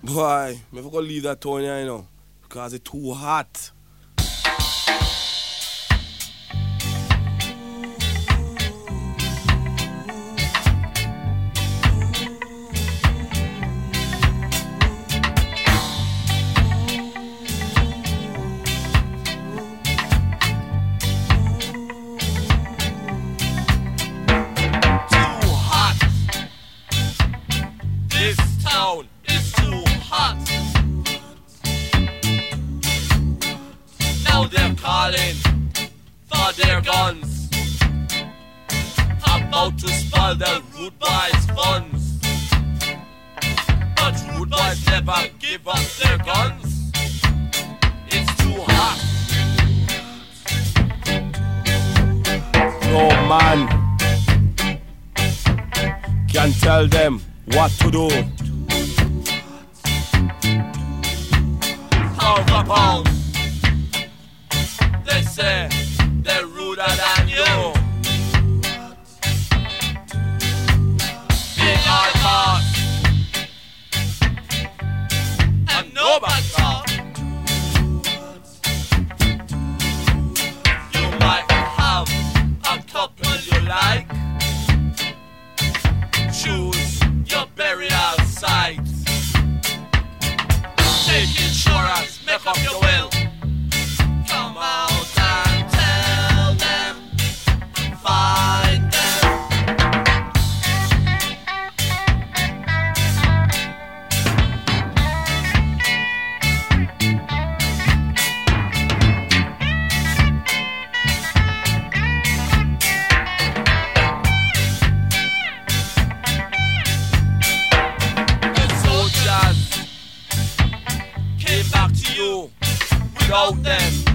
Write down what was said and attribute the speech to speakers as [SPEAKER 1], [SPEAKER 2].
[SPEAKER 1] Boy, me for go leave that town here, you know, because it's too hot.
[SPEAKER 2] They're calling for their guns, about to spoil the rude boys' funds. But rude boys never give up their guns. It's too hot.
[SPEAKER 1] No man can tell them what to do.
[SPEAKER 2] Pound for pound, they say they're ruder than you. They are boss and no bad talk. You might have a couple you like. Choose your burial site. Take insurance, make up your will. Come out and tell them, find them. The soldiers came back to you without them.